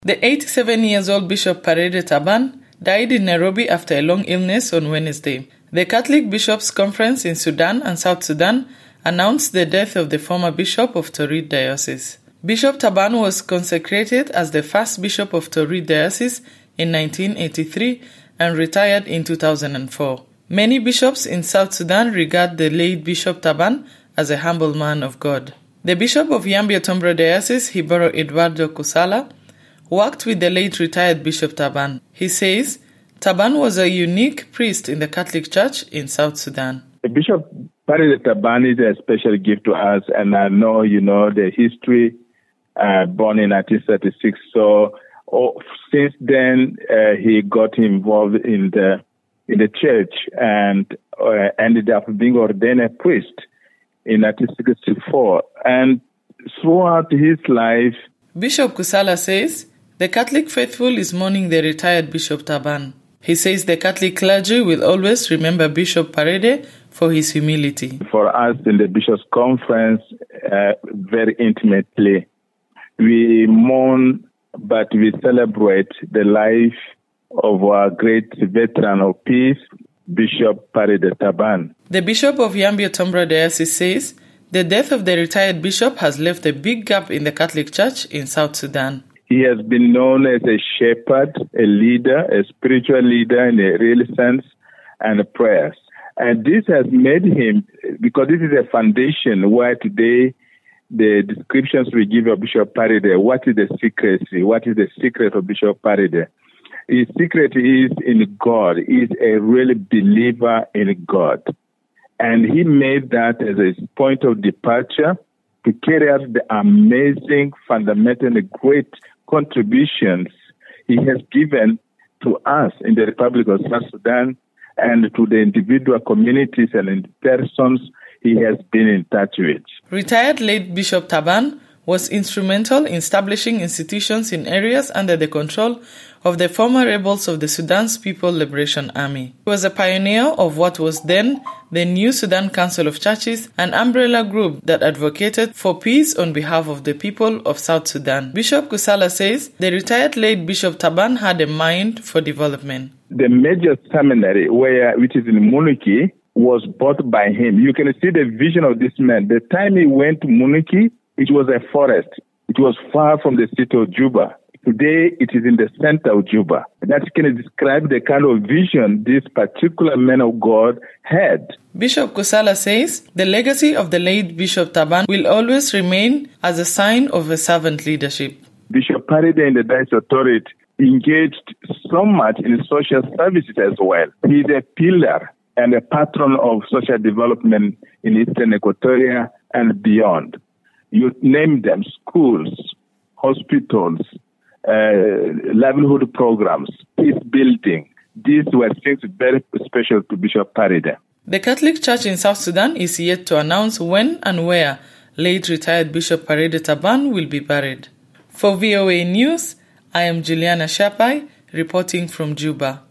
The 87-year-old Bishop Parede Taban died in Nairobi after a long illness on Wednesday. The Catholic Bishops' Conference in Sudan and South Sudan announced the death of the former bishop of Torit Diocese. Bishop Taban was consecrated as the first bishop of Torit Diocese in 1983 and retired in 2004. Many bishops in South Sudan regard the late Bishop Taban as a humble man of God. The Bishop of Yambio-Tombro Diocese, Hiboro Eduardo Kusala, worked with the late retired Bishop Taban. He says Taban was a unique priest in the Catholic Church in South Sudan. Bishop Parede Taban is a special gift to us, and I know the history, born in 1936. So since then, he got involved in the church and ended up being ordained a priest in 1964. And throughout his life, Bishop Kusala says the Catholic faithful is mourning the retired Bishop Taban. He says the Catholic clergy will always remember Bishop Parede for his humility. For us in the Bishops' Conference, very intimately, we mourn, but we celebrate the life of our great veteran of peace, Bishop Parede Taban. The Bishop of Yambio-Tombro Diocese says the death of the retired bishop has left a big gap in the Catholic Church in South Sudan. He has been known as a shepherd, a leader, a spiritual leader in a real sense, and prayers. And this has made him, because this is a foundation where today the descriptions we give of Bishop Parede, what is the secrecy? What is the secret of Bishop Parede? His secret is in God. He is a real believer in God. And he made that as a point of departure to carry out the amazing, fundamental, and great contributions he has given to us in the Republic of South Sudan and to the individual communities and persons he has been in touch with. Retired late Bishop Taban was instrumental in establishing institutions in areas under the control of the former rebels of the Sudan's People Liberation Army. He was a pioneer of what was then the New Sudan Council of Churches, an umbrella group that advocated for peace on behalf of the people of South Sudan. Bishop Kusala says the retired late Bishop Taban had a mind for development. The major seminary, which is in Munuki, was bought by him. You can see the vision of this man. The time he went to Munuki, it was a forest. It was far from the city of Juba. Today, it is in the center of Juba. That can describe the kind of vision this particular man of God had. Bishop Kusala says the legacy of the late Bishop Taban will always remain as a sign of a servant leadership. Bishop Parede in the Diocese of Torit engaged so much in social services as well. He is a pillar and a patron of social development in Eastern Equatoria and beyond. You name them: schools, hospitals, livelihood programs, peace building. These were things very special to Bishop Parede. The Catholic Church in South Sudan is yet to announce when and where late retired Bishop Parede Taban will be buried. For VOA News, I am Juliana Shapai, reporting from Juba.